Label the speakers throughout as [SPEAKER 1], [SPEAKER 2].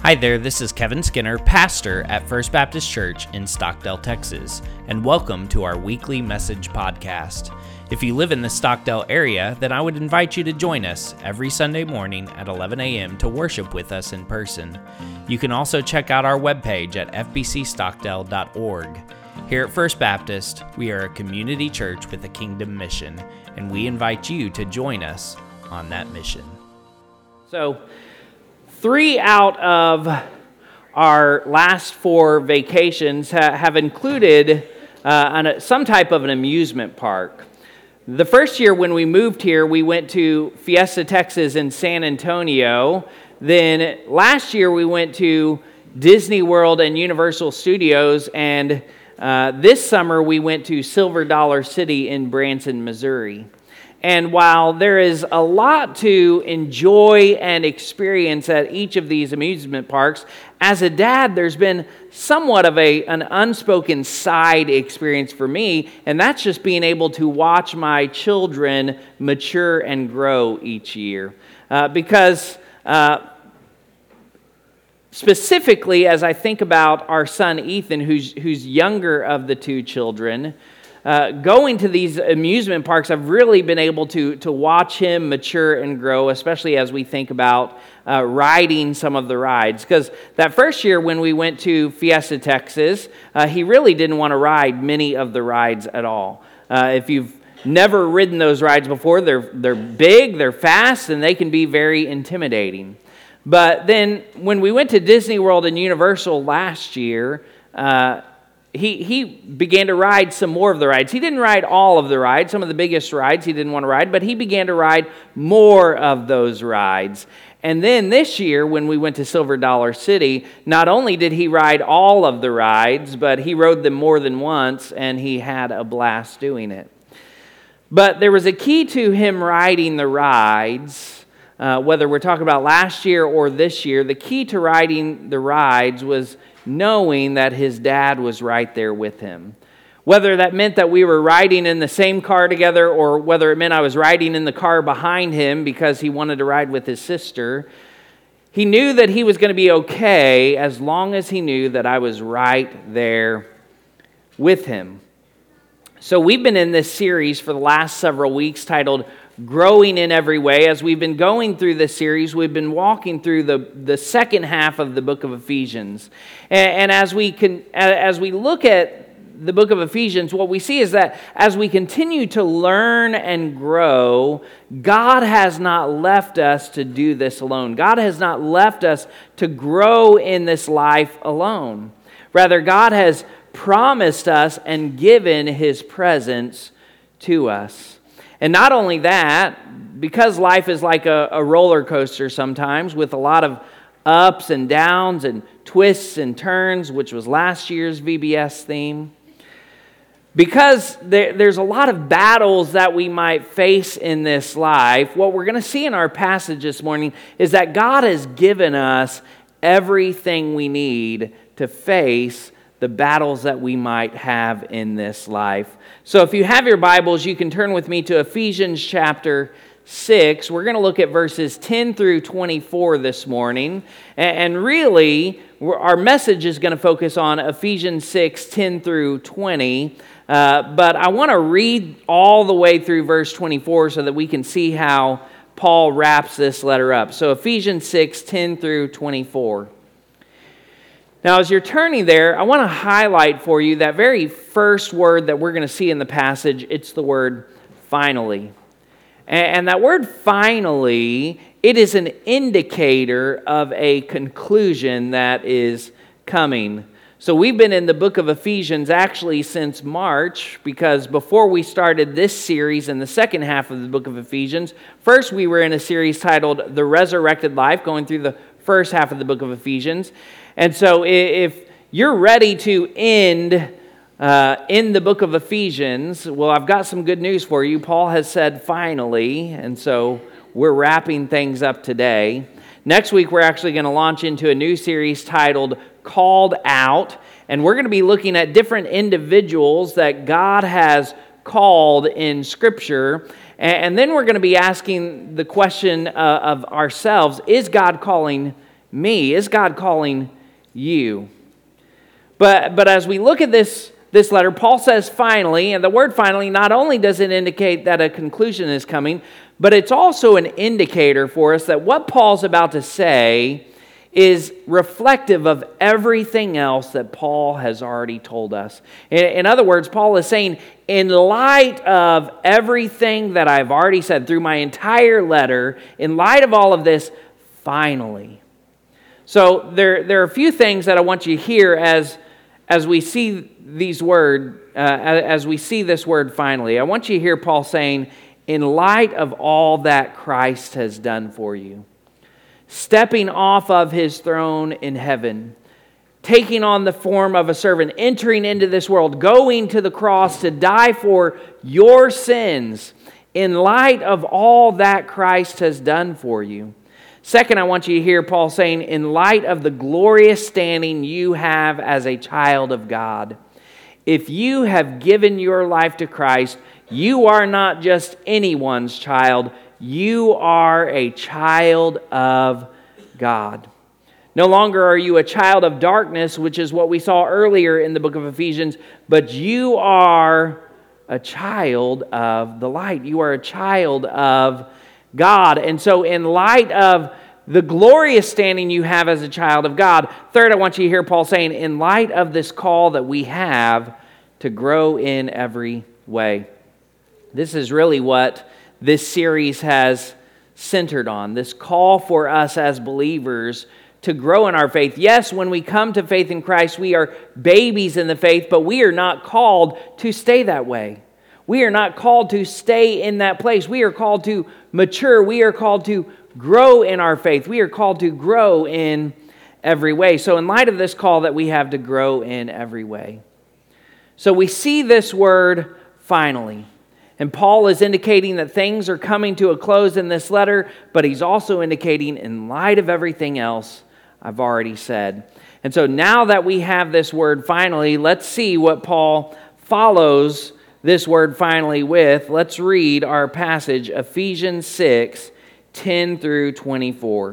[SPEAKER 1] Hi there, this is Kevin Skinner, pastor at First Baptist Church in Stockdale, Texas, and welcome to our weekly message podcast. If you live in the Stockdale area, then I would invite you to join us every Sunday morning at 11 a.m. to worship with us in person. You can also check out our webpage at fbcstockdale.org. Here at First Baptist, we are a community church with a kingdom mission, and we invite you to join us on that mission.
[SPEAKER 2] So, 3 out of our last 4 vacations have included some type of an amusement park. The first year when we moved here, we went to Fiesta, Texas in San Antonio. Then last year we went to Disney World and Universal Studios, and this summer we went to Silver Dollar City in Branson, Missouri. And while there is a lot to enjoy and experience at each of these amusement parks, as a dad, there's been somewhat of an unspoken side experience for me, and that's just being able to watch my children mature and grow each year. Specifically, as I think about our son Ethan, who's younger of the 2 children, going to these amusement parks, I've really been able to watch him mature and grow, especially as we think about riding some of the rides. Because that first year when we went to Fiesta, Texas, he really didn't want to ride many of the rides at all. If you've never ridden those rides before, they're big, they're fast, and they can be very intimidating. But then when we went to Disney World and Universal last year, he began to ride some more of the rides. He didn't ride all of the rides. Some of the biggest rides he didn't want to ride, but he began to ride more of those rides. And then this year, when we went to Silver Dollar City, not only did he ride all of the rides, but he rode them more than once, and he had a blast doing it. But there was a key to him riding the rides, whether we're talking about last year or this year. The key to riding the rides was knowing that his dad was right there with him. Whether that meant that we were riding in the same car together, or whether it meant I was riding in the car behind him because he wanted to ride with his sister, he knew that he was going to be okay as long as he knew that I was right there with him. So we've been in this series for the last several weeks titled Growing in Every Way. As we've been going through this series, we've been walking through the second half of the book of Ephesians. And as we look at the book of Ephesians, what we see is that as we continue to learn and grow, God has not left us to do this alone. God has not left us to grow in this life alone. Rather, God has promised us and given His presence to us. And not only that, because life is like a roller coaster sometimes with a lot of ups and downs and twists and turns, which was last year's VBS theme, because there's a lot of battles that we might face in this life, what we're going to see in our passage this morning is that God has given us everything we need to face the battles that we might have in this life. So if you have your Bibles, you can turn with me to Ephesians chapter 6. We're going to look at verses 10 through 24 this morning. And really, our message is going to focus on Ephesians 6, 10 through 20. But I want to read all the way through verse 24 so that we can see how Paul wraps this letter up. So Ephesians 6, 10 through 24. Now, as you're turning there, I want to highlight for you that very first word that we're going to see in the passage. It's the word finally. And that word finally, it is an indicator of a conclusion that is coming. So we've been in the book of Ephesians actually since March, because before we started this series in the second half of the book of Ephesians, first we were in a series titled The Resurrected Life, going through the first half of the book of Ephesians. And so if you're ready to end in the book of Ephesians, well, I've got some good news for you. Paul has said finally, and so we're wrapping things up today. Next week, we're actually going to launch into a new series titled Called Out, and we're going to be looking at different individuals that God has called in Scripture, and then we're going to be asking the question of ourselves, is God calling me? Is God calling you? But as we look at this letter, Paul says finally, and the word finally not only does it indicate that a conclusion is coming, but it's also an indicator for us that what Paul's about to say is reflective of everything else that Paul has already told us. In other words, Paul is saying, in light of everything that I've already said through my entire letter, in light of all of this, finally. So there are a few things that I want you to hear as we see these as we see this word finally. I want you to hear Paul saying, in light of all that Christ has done for you, stepping off of his throne in heaven, taking on the form of a servant, entering into this world, going to the cross to die for your sins, in light of all that Christ has done for you. Second, I want you to hear Paul saying, in light of the glorious standing you have as a child of God. If you have given your life to Christ, you are not just anyone's child. You are a child of God. No longer are you a child of darkness, which is what we saw earlier in the book of Ephesians, but you are a child of the light. You are a child of God. And so in light of the glorious standing you have as a child of God, third, I want you to hear Paul saying, in light of this call that we have to grow in every way. This is really what this series has centered on, this call for us as believers to grow in our faith. Yes, when we come to faith in Christ, we are babies in the faith, but we are not called to stay that way. We are not called to stay in that place. We are called to mature. We are called to grow in our faith. We are called to grow in every way. So in light of this call that we have to grow in every way. So we see this word finally. And Paul is indicating that things are coming to a close in this letter, but he's also indicating in light of everything else I've already said. And so now that we have this word finally, let's see what Paul follows this word finally with. Let's read our passage, Ephesians 6, 10 through 24.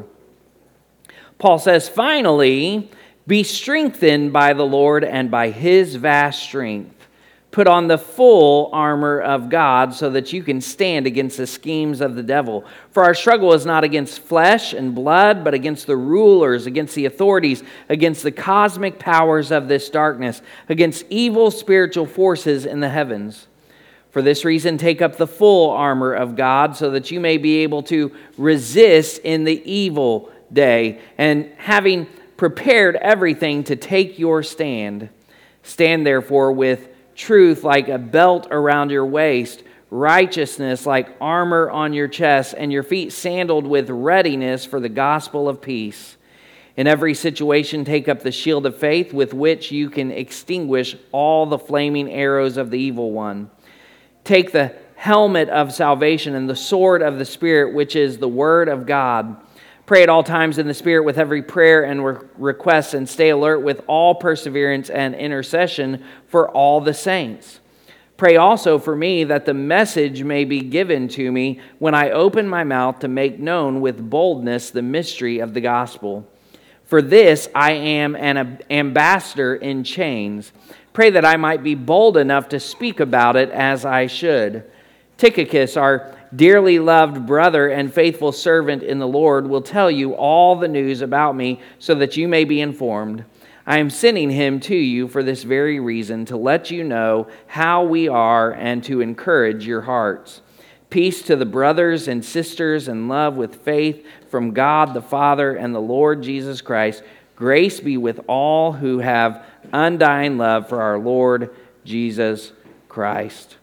[SPEAKER 2] Paul says, finally, be strengthened by the Lord and by his vast strength. Put on the full armor of God so that you can stand against the schemes of the devil. For our struggle is not against flesh and blood, but against the rulers, against the authorities, against the cosmic powers of this darkness, against evil spiritual forces in the heavens. For this reason, take up the full armor of God so that you may be able to resist in the evil day. And having prepared everything to take your stand, stand therefore with truth like a belt around your waist, righteousness like armor on your chest, and your feet sandaled with readiness for the gospel of peace. In every situation, take up the shield of faith with which you can extinguish all the flaming arrows of the evil one. Take the helmet of salvation and the sword of the Spirit, which is the word of God. Pray at all times in the Spirit with every prayer and request, and stay alert with all perseverance and intercession for all the saints. Pray also for me that the message may be given to me when I open my mouth to make known with boldness the mystery of the gospel. For this I am an ambassador in chains. Pray that I might be bold enough to speak about it as I should. Tychicus, our dearly loved brother and faithful servant in the Lord, will tell you all the news about me so that you may be informed. I am sending him to you for this very reason, to let you know how we are and to encourage your hearts. Peace to the brothers and sisters in love with faith from God the Father and the Lord Jesus Christ. Grace be with all who have undying love for our Lord Jesus Christ.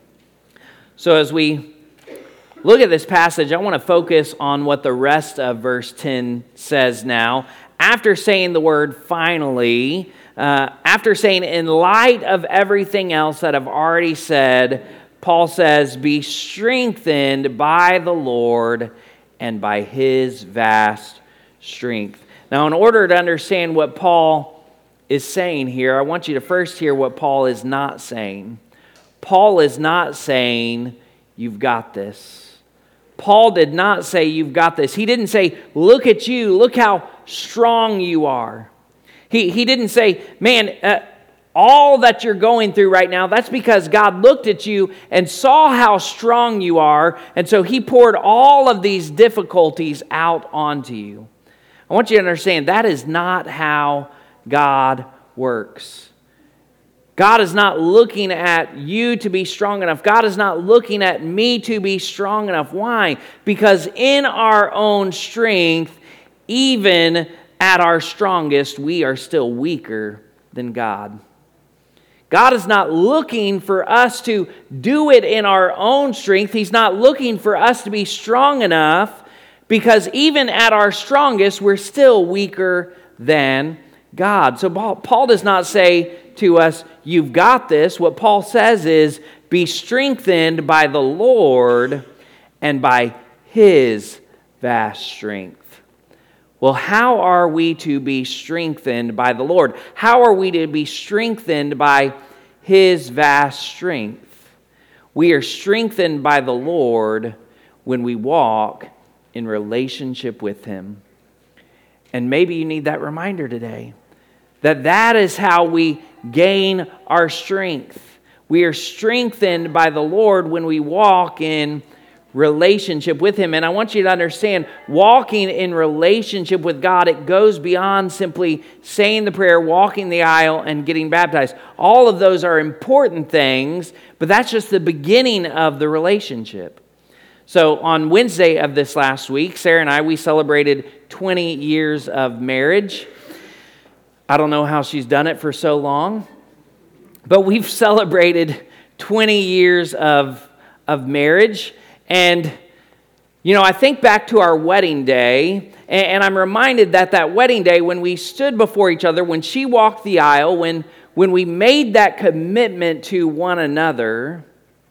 [SPEAKER 2] So as we look at this passage, I want to focus on what the rest of verse 10 says now. After saying the word finally, after saying in light of everything else that I've already said, Paul says, be strengthened by the Lord and by his vast strength. Now, in order to understand what Paul is saying here, I want you to first hear what Paul is not saying. Paul is not saying, you've got this. Paul did not say, you've got this. He didn't say, look at you, look how strong you are. He didn't say, man, all that you're going through right now, that's because God looked at you and saw how strong you are, and so He poured all of these difficulties out onto you. I want you to understand that is not how God works. God is not looking at you to be strong enough. God is not looking at me to be strong enough. Why? Because in our own strength, even at our strongest, we are still weaker than God. God is not looking for us to do it in our own strength. He's not looking for us to be strong enough, because even at our strongest, we're still weaker than God. So Paul does not say to us, you've got this. What Paul says is, be strengthened by the Lord and by His vast strength. Well, how are we to be strengthened by the Lord? How are we to be strengthened by His vast strength? We are strengthened by the Lord when we walk in relationship with Him. And maybe you need that reminder today, that is how we gain our strength. We are strengthened by the Lord when we walk in relationship with Him. And I want you to understand, walking in relationship with God, it goes beyond simply saying the prayer, walking the aisle, and getting baptized. All of those are important things, but that's just the beginning of the relationship. So on Wednesday of this last week, Sarah and I, we celebrated 20 years of marriage. I don't know how she's done it for so long, but we've celebrated 20 years of marriage. And, I think back to our wedding day, and I'm reminded that wedding day, when we stood before each other, when she walked the aisle, when we made that commitment to one another,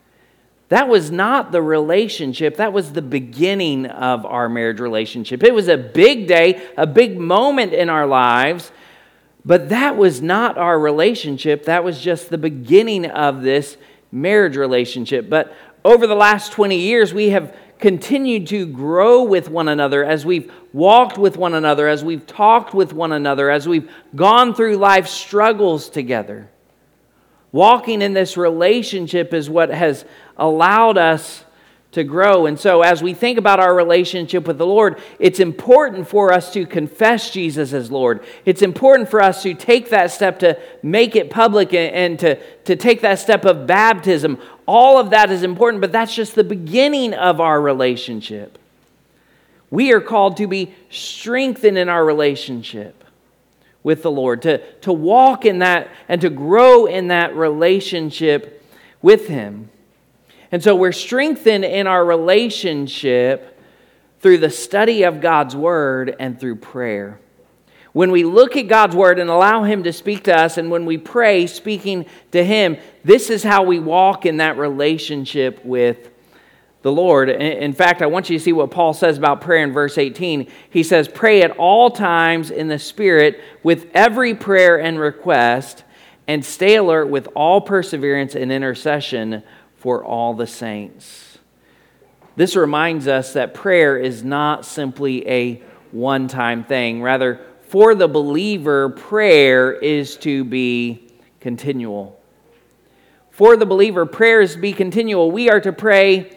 [SPEAKER 2] that was not the relationship. That was the beginning of our marriage relationship. It was a big day, a big moment in our lives, but that was not our relationship. That was just the beginning of this marriage relationship. But over the last 20 years, we have continued to grow with one another as we've walked with one another, as we've talked with one another, as we've gone through life's struggles together. Walking in this relationship is what has allowed us to grow. And so as we think about our relationship with the Lord, it's important for us to confess Jesus as Lord. It's important for us to take that step to make it public and to take that step of baptism. All of that is important, but that's just the beginning of our relationship. We are called to be strengthened in our relationship with the Lord, to walk in that and to grow in that relationship with Him. And so we're strengthened in our relationship through the study of God's Word and through prayer. When we look at God's Word and allow Him to speak to us, and when we pray, speaking to Him, this is how we walk in that relationship with the Lord. In fact, I want you to see what Paul says about prayer in verse 18. He says, pray at all times in the Spirit with every prayer and request, and stay alert with all perseverance and intercession for all the saints. This reminds us that prayer is not simply a one-time thing. Rather, for the believer, prayer is to be continual. For the believer, prayer is to be continual. We are to pray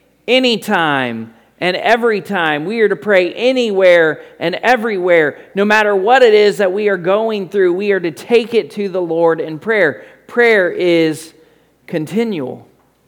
[SPEAKER 2] anytime and every time. We are to pray anywhere and everywhere. No matter what it is that we are going through, we are to take it to the Lord in prayer. Prayer is continual.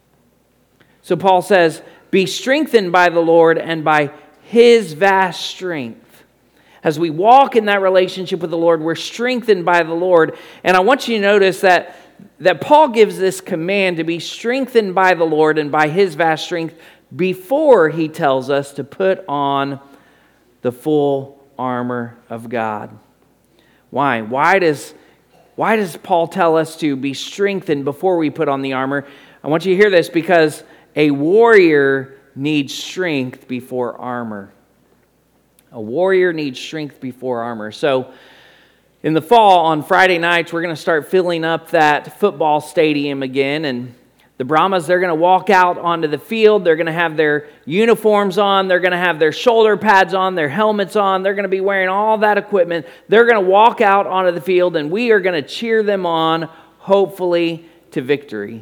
[SPEAKER 2] So Paul says, be strengthened by the Lord and by His vast strength. As we walk in that relationship with the Lord, we're strengthened by the Lord. And I want you to notice that Paul gives this command to be strengthened by the Lord and by His vast strength before he tells us to put on the full armor of God. Why? Why does Paul tell us to be strengthened before we put on the armor? I want you to hear this, because a warrior needs strength before armor. A warrior needs strength before armor. So in the fall, on Friday nights, we're going to start filling up that football stadium again. And The Brahmas, they're going to walk out onto the field. They're going to have their uniforms on. They're going to have their shoulder pads on, their helmets on. They're going to be wearing all that equipment. They're going to walk out onto the field, and we are going to cheer them on, hopefully, to victory.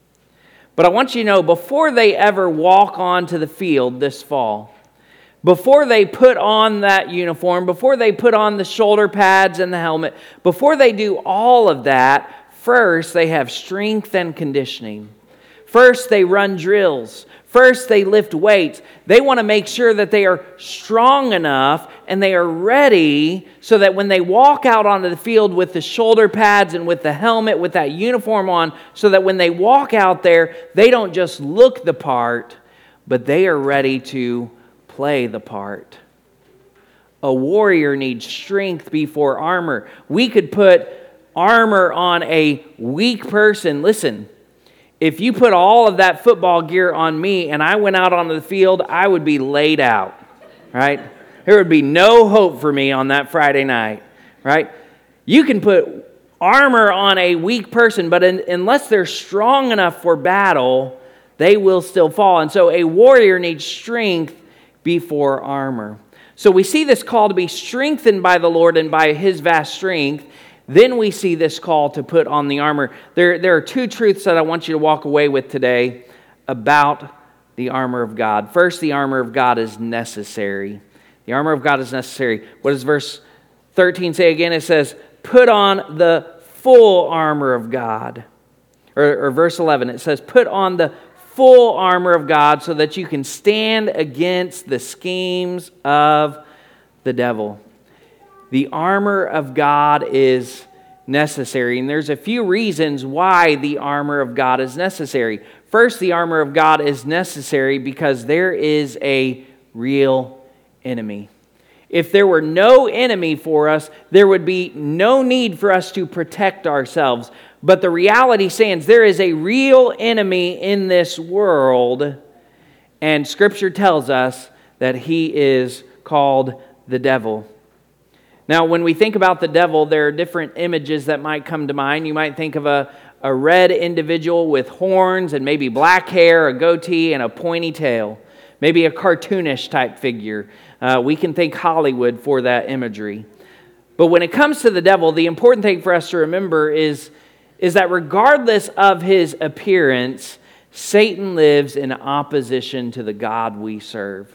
[SPEAKER 2] But I want you to know, before they ever walk onto the field this fall, before they put on that uniform, before they put on the shoulder pads and the helmet, before they do all of that, first they have strength and conditioning. First they run drills. First they lift weights. They want to make sure that they are strong enough and they are ready so that when they walk out onto the field with the shoulder pads and with the helmet, with that uniform on, so that when they walk out there, they don't just look the part, but they are ready to play the part. A warrior needs strength before armor. We could put armor on a weak person. Listen, if you put all of that football gear on me and I went out onto the field, I would be laid out, right? There would be no hope for me on that Friday night, right? You can put armor on a weak person, but unless they're strong enough for battle, they will still fall. And so a warrior needs strength before armor. So we see this call to be strengthened by the Lord and by His vast strength. Then we see this call to put on the armor. There are two truths that I want you to walk away with today about the armor of God. First, the armor of God is necessary. The armor of God is necessary. What does verse 13 say again? It says, put on the full armor of God. Or verse 11, it says, put on the full armor of God so that you can stand against the schemes of the devil. The armor of God is necessary, and there's a few reasons why the armor of God is necessary. First, the armor of God is necessary because there is a real enemy. If there were no enemy for us, there would be no need for us to protect ourselves. But the reality stands, there is a real enemy in this world, and Scripture tells us that he is called the devil. Now, when we think about the devil, there are different images that might come to mind. You might think of a red individual with horns and maybe black hair, a goatee, and a pointy tail. Maybe a cartoonish type figure. We can think Hollywood for that imagery. But when it comes to the devil, the important thing for us to remember is that regardless of his appearance, Satan lives in opposition to the God we serve.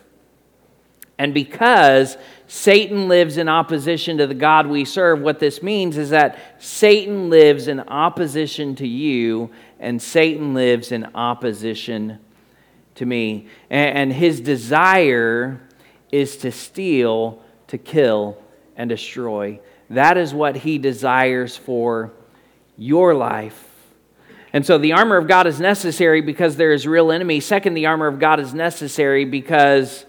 [SPEAKER 2] And because Satan lives in opposition to the God we serve, what this means is that Satan lives in opposition to you, and Satan lives in opposition to me. And his desire is to steal, to kill, and destroy. That is what he desires for your life. And so the armor of God is necessary because there is a real enemy. Second, the armor of God is necessary because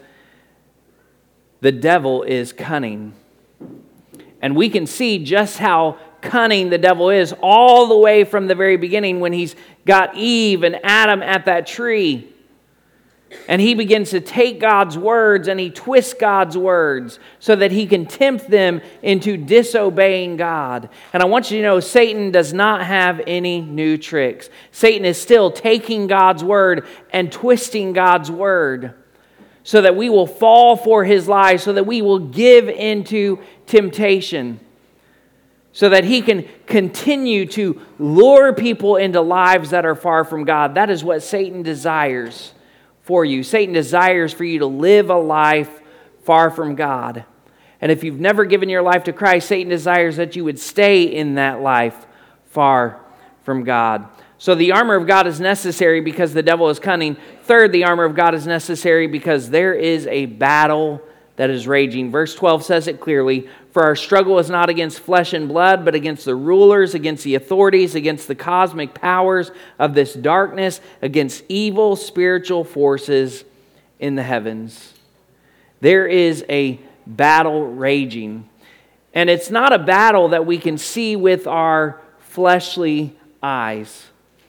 [SPEAKER 2] the devil is cunning. And we can see just how cunning the devil is all the way from the very beginning when he's got Eve and Adam at that tree. And he begins to take God's words and he twists God's words so that he can tempt them into disobeying God. And I want you to know, Satan does not have any new tricks. Satan is still taking God's word and twisting God's word so that we will fall for his lies, so that we will give into temptation, so that he can continue to lure people into lives that are far from God. That is what Satan desires for you. Satan desires for you to live a life far from God. And if you've never given your life to Christ, Satan desires that you would stay in that life far from God. So the armor of God is necessary because the devil is cunning. Third, the armor of God is necessary because there is a battle that is raging. Verse 12 says it clearly, "For our struggle is not against flesh and blood, but against the rulers, against the authorities, against the cosmic powers of this darkness, against evil spiritual forces in the heavens." There is a battle raging. And it's not a battle that we can see with our fleshly eyes.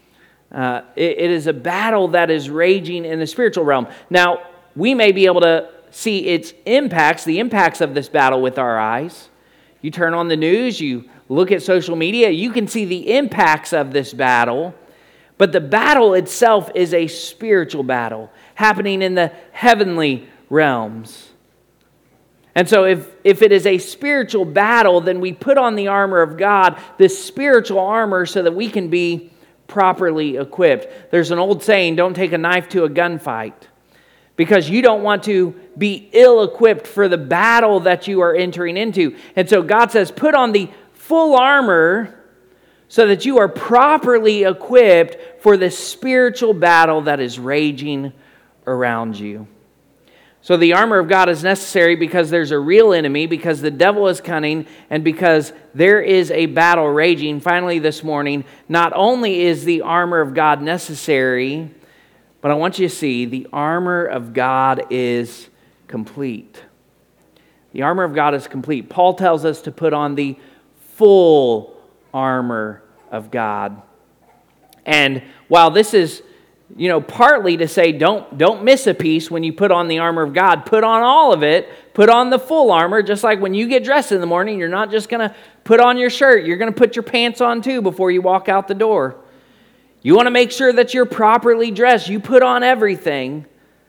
[SPEAKER 2] It is a battle that is raging in the spiritual realm. Now, we may be able to see its impacts, the impacts of this battle with our eyes. You turn on the news, you look at social media, you can see the impacts of this battle. But the battle itself is a spiritual battle happening in the heavenly realms. And so if it is a spiritual battle, then we put on the armor of God, this spiritual armor, so that we can be properly equipped. There's an old saying, don't take a knife to a gunfight, because you don't want to be ill-equipped for the battle that you are entering into. And so God says, put on the full armor so that you are properly equipped for the spiritual battle that is raging around you. So the armor of God is necessary because there's a real enemy, because the devil is cunning, and because there is a battle raging. Finally this morning, not only is the armor of God necessary, but I want you to see the armor of God is complete. The armor of God is complete. Paul tells us to put on the full armor of God. And while this is partly to say don't miss a piece when you put on the armor of God. Put on all of it. Put on the full armor. Just like when you get dressed in the morning, you're not just going to put on your shirt. You're going to put your pants on too before you walk out the door. You want to make sure that you're properly dressed. You put on everything.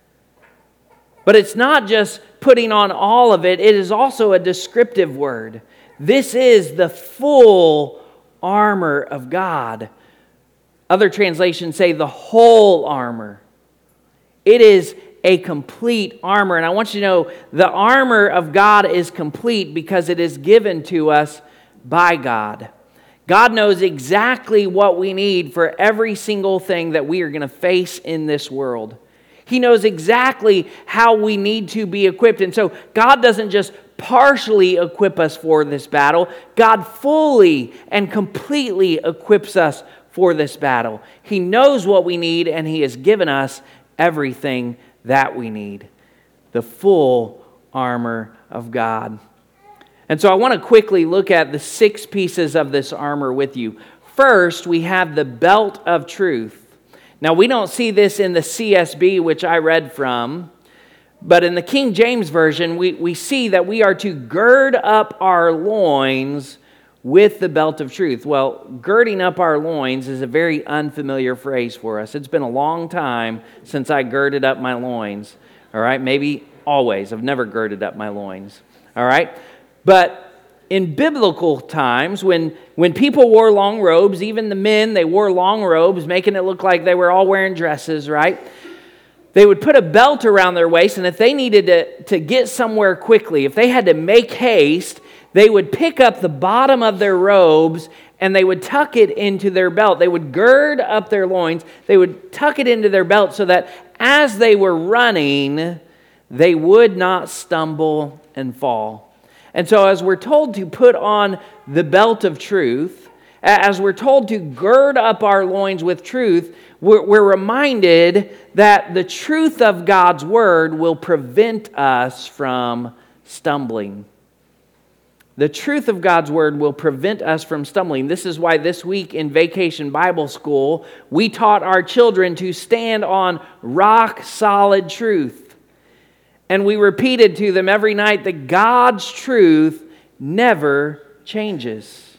[SPEAKER 2] But it's not just putting on all of it. It is also a descriptive word. This is the full armor of God. Other translations say the whole armor. It is a complete armor. And I want you to know the armor of God is complete because it is given to us by God. God knows exactly what we need for every single thing that we are going to face in this world. He knows exactly how we need to be equipped. And so God doesn't just partially equip us for this battle. God fully and completely equips us for this battle. He knows what we need, and He has given us everything that we need. The full armor of God. And so I want to quickly look at the 6 pieces of this armor with you. First, we have the belt of truth. Now, we don't see this in the CSB, which I read from, but in the King James Version, we see that we are to gird up our loins with the belt of truth. Well, girding up our loins is a very unfamiliar phrase for us. It's been a long time since I girded up my loins. All right, maybe always. I've never girded up my loins. All right, but in biblical times, when people wore long robes, even the men, they wore long robes, making it look like they were all wearing dresses, right? They would put a belt around their waist, and if they needed to get somewhere quickly, if they had to make haste, they would pick up the bottom of their robes and they would tuck it into their belt. They would gird up their loins. They would tuck it into their belt so that as they were running, they would not stumble and fall. And so as we're told to put on the belt of truth, as we're told to gird up our loins with truth, we're reminded that the truth of God's word will prevent us from stumbling. The truth of God's word will prevent us from stumbling. This is why this week in Vacation Bible School, we taught our children to stand on rock-solid truth. And we repeated to them every night that God's truth never changes.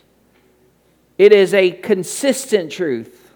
[SPEAKER 2] It is a consistent truth.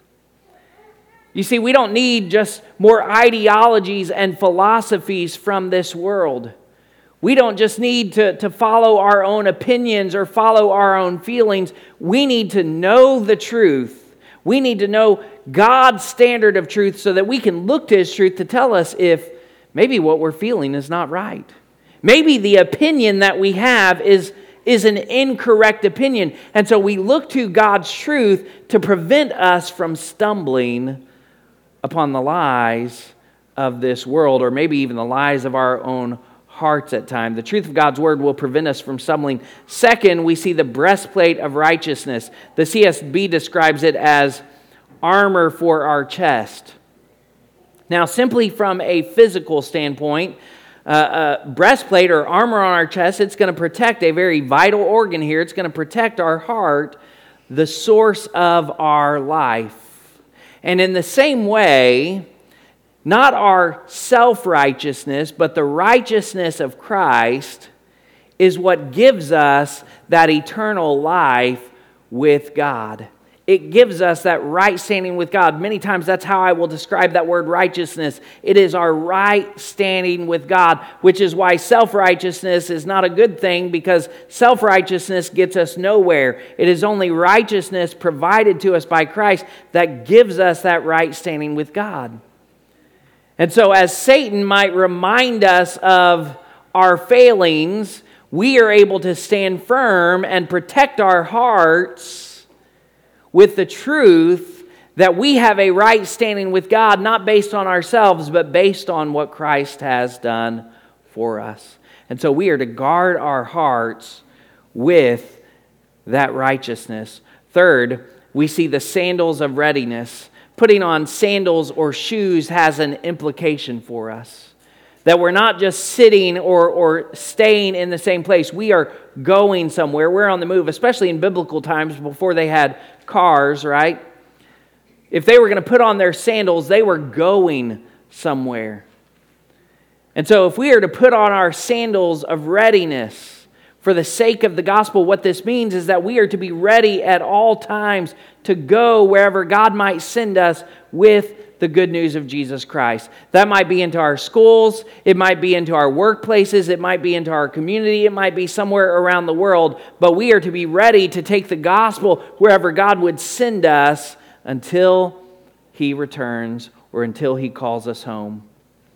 [SPEAKER 2] You see, we don't need just more ideologies and philosophies from this world. We don't just need to follow our own opinions or follow our own feelings. We need to know the truth. We need to know God's standard of truth so that we can look to His truth to tell us if maybe what we're feeling is not right. Maybe the opinion that we have is an incorrect opinion. And so we look to God's truth to prevent us from stumbling upon the lies of this world, or maybe even the lies of our own hearts at times. The truth of God's word will prevent us from stumbling. Second, we see the breastplate of righteousness. The CSB describes it as armor for our chest. Now, simply from a physical standpoint, breastplate or armor on our chest, it's going to protect a very vital organ here. It's going to protect our heart, the source of our life. And in the same way, not our self-righteousness, but the righteousness of Christ is what gives us that eternal life with God. it gives us that right standing with God. Many times that's how I will describe that word righteousness. It is our right standing with God, which is why self-righteousness is not a good thing, because self-righteousness gets us nowhere. It is only righteousness provided to us by Christ that gives us that right standing with God. And so as Satan might remind us of our failings, we are able to stand firm and protect our hearts with the truth that we have a right standing with God, not based on ourselves, but based on what Christ has done for us. And so we are to guard our hearts with that righteousness. Third, we see the sandals of readiness. Putting on sandals or shoes has an implication for us. That we're not just sitting or staying in the same place. We are going somewhere. We're on the move, especially in biblical times before they had cars, right? If they were going to put on their sandals, they were going somewhere. And so if we are to put on our sandals of readiness for the sake of the gospel, what this means is that we are to be ready at all times to go wherever God might send us with the good news of Jesus Christ. That might be into our schools, it might be into our workplaces, it might be into our community, it might be somewhere around the world, but we are to be ready to take the gospel wherever God would send us until He returns or until He calls us home.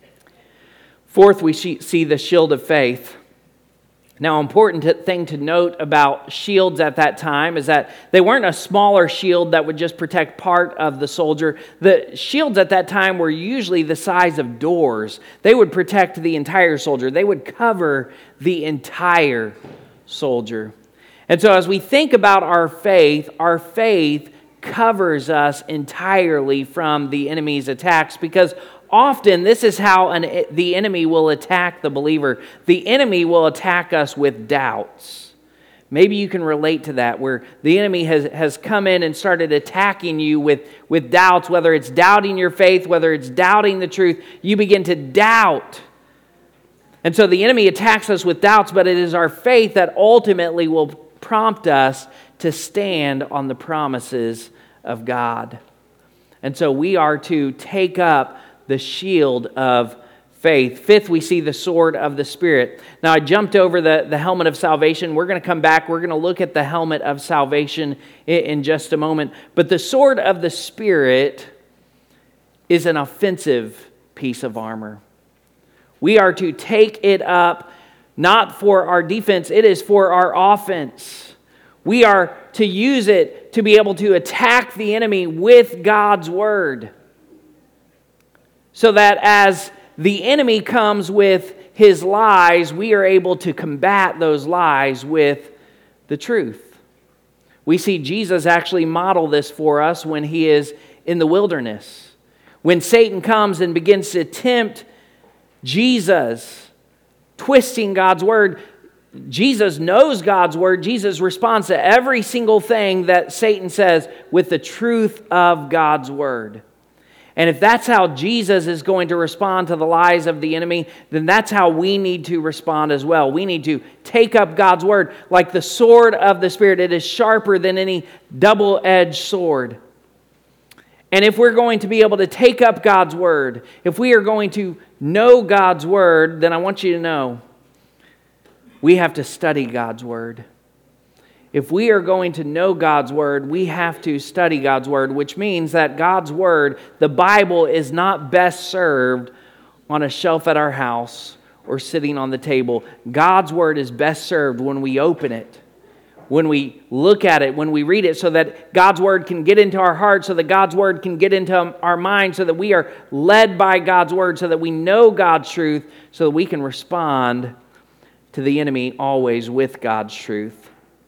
[SPEAKER 2] Fourth, we see the shield of faith. Now, important thing to note about shields at that time is that they weren't a smaller shield that would just protect part of the soldier. The shields at that time were usually the size of doors. They would protect the entire soldier. They would cover the entire soldier. And so as we think about our faith covers us entirely from the enemy's attacks, because often, this is how the enemy will attack the believer. The enemy will attack us with doubts. Maybe you can relate to that, where the enemy has come in and started attacking you with doubts, whether it's doubting your faith, whether it's doubting the truth. You begin to doubt. And so the enemy attacks us with doubts, but it is our faith that ultimately will prompt us to stand on the promises of God. And so we are to take up the shield of faith. Fifth, we see the sword of the Spirit. Now, I jumped over the helmet of salvation. We're going to come back. We're going to look at the helmet of salvation in just a moment. But the sword of the Spirit is an offensive piece of armor. We are to take it up not for our defense, it is for our offense. We are to use it to be able to attack the enemy with God's word. So that as the enemy comes with his lies, we are able to combat those lies with the truth. We see Jesus actually model this for us when He is in the wilderness. When Satan comes and begins to tempt Jesus, twisting God's word, Jesus knows God's word. Jesus responds to every single thing that Satan says with the truth of God's word. And if that's how Jesus is going to respond to the lies of the enemy, then that's how we need to respond as well. We need to take up God's word like the sword of the Spirit. It is sharper than any double-edged sword. And if we're going to be able to take up God's word, if we are going to know God's word, then I want you to know we have to study God's word. If we are going to know God's word, we have to study God's word, which means that God's word, the Bible, is not best served on a shelf at our house or sitting on the table. God's word is best served when we open it, when we look at it, when we read it, so that God's word can get into our heart, so that God's word can get into our mind, so that we are led by God's word, so that we know God's truth, so that we can respond to the enemy always with God's truth.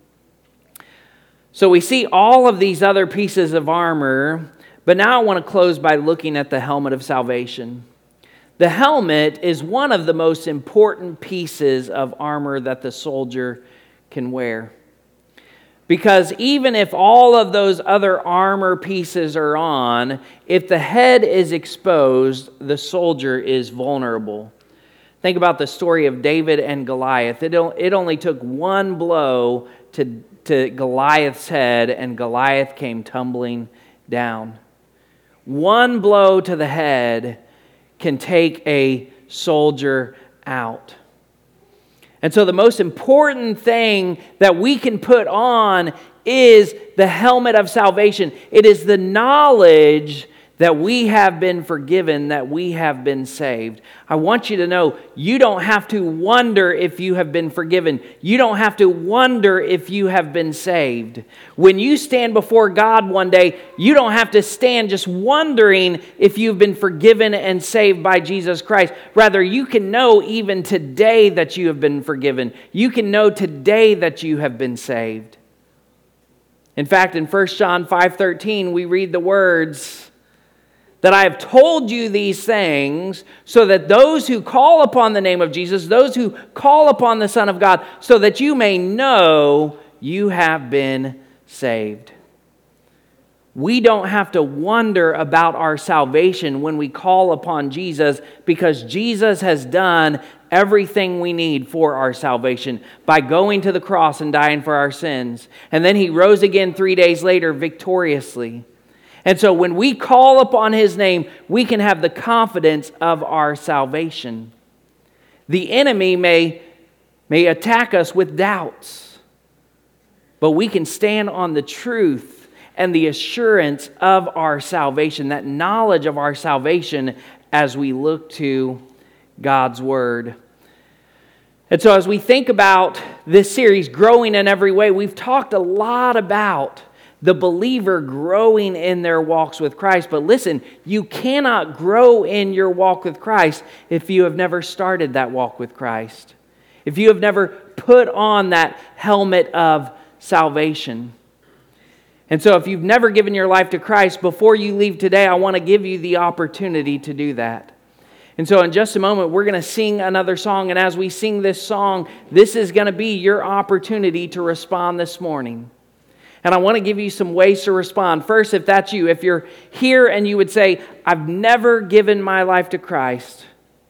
[SPEAKER 2] So we see all of these other pieces of armor, but now I want to close by looking at the helmet of salvation. The helmet is one of the most important pieces of armor that the soldier can wear. Because even if all of those other armor pieces are on, if the head is exposed, the soldier is vulnerable. Think about the story of David and Goliath. It only took one blow to Goliath's head, and Goliath came tumbling down. One blow to the head can take a soldier out. And so the most important thing that we can put on is the helmet of salvation. It is the knowledge that we have been forgiven, that we have been saved. I want you to know you don't have to wonder if you have been forgiven. You don't have to wonder if you have been saved. When you stand before God one day, you don't have to stand just wondering if you've been forgiven and saved by Jesus Christ. Rather, you can know even today that you have been forgiven. You can know today that you have been saved. In fact, in 1 John 5:13, we read the words, that I have told you these things so that those who call upon the name of Jesus, those who call upon the Son of God, so that you may know you have been saved. We don't have to wonder about our salvation when we call upon Jesus, because Jesus has done everything we need for our salvation by going to the cross and dying for our sins. And then He rose again 3 days later victoriously. And so when we call upon His name, we can have the confidence of our salvation. The enemy may attack us with doubts, but we can stand on the truth and the assurance of our salvation, that knowledge of our salvation as we look to God's Word. And so as we think about this series, Growing in Every Way, we've talked a lot about the believer growing in their walks with Christ. But listen, you cannot grow in your walk with Christ if you have never started that walk with Christ. If you have never put on that helmet of salvation. And so if you've never given your life to Christ, before you leave today, I want to give you the opportunity to do that. And so in just a moment, we're going to sing another song. And as we sing this song, this is going to be your opportunity to respond this morning. And I want to give you some ways to respond. First, if that's you, if you're here and you would say, I've never given my life to Christ.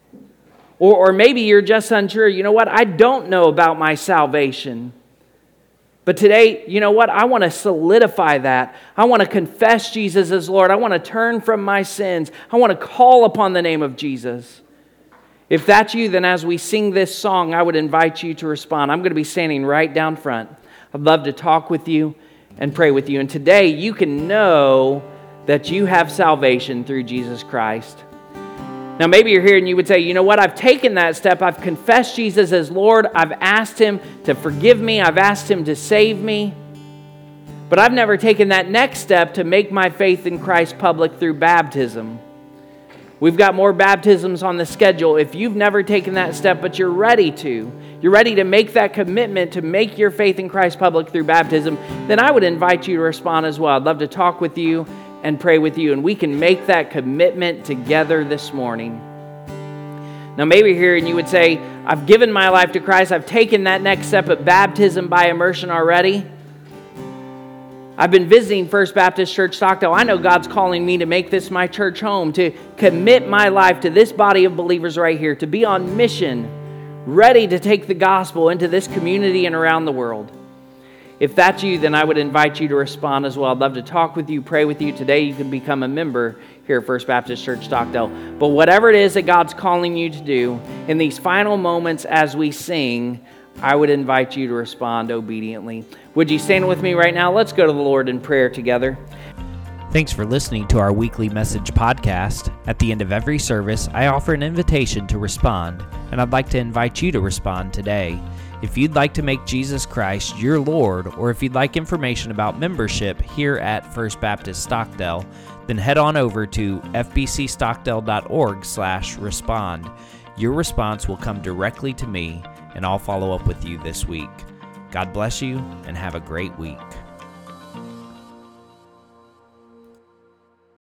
[SPEAKER 2] Or maybe you're just unsure, you know what, I don't know about my salvation. But today, you know what, I want to solidify that. I want to confess Jesus as Lord. I want to turn from my sins. I want to call upon the name of Jesus. If that's you, then as we sing this song, I would invite you to respond. I'm going to be standing right down front. I'd love to talk with you and pray with you. And today you can know that you have salvation through Jesus Christ. Now maybe you're here and you would say, you know what, I've taken that step. I've confessed Jesus as Lord. I've asked Him to forgive me. I've asked Him to save me. But I've never taken that next step to make my faith in Christ public through baptism. We've got more baptisms on the schedule. If you've never taken that step, but you're ready to make that commitment to make your faith in Christ public through baptism, then I would invite you to respond as well. I'd love to talk with you and pray with you, and we can make that commitment together this morning. Now maybe you're here and you would say, I've given my life to Christ. I've taken that next step of baptism by immersion already. I've been visiting First Baptist Church Stockdale. I know God's calling me to make this my church home, to commit my life to this body of believers right here, to be on mission, ready to take the gospel into this community and around the world. If that's you, then I would invite you to respond as well. I'd love to talk with you, pray with you. Today you can become a member here at First Baptist Church Stockdale. But whatever it is that God's calling you to do, in these final moments as we sing, I would invite you to respond obediently. Would you stand with me right now? Let's go to the Lord in prayer together.
[SPEAKER 1] Thanks for listening to our weekly message podcast. At the end of every service, I offer an invitation to respond, and I'd like to invite you to respond today. If you'd like to make Jesus Christ your Lord, or if you'd like information about membership here at First Baptist Stockdale, then head on over to fbcstockdale.org/respond. Your response will come directly to me, and I'll follow up with you this week. God bless you, and have a great week.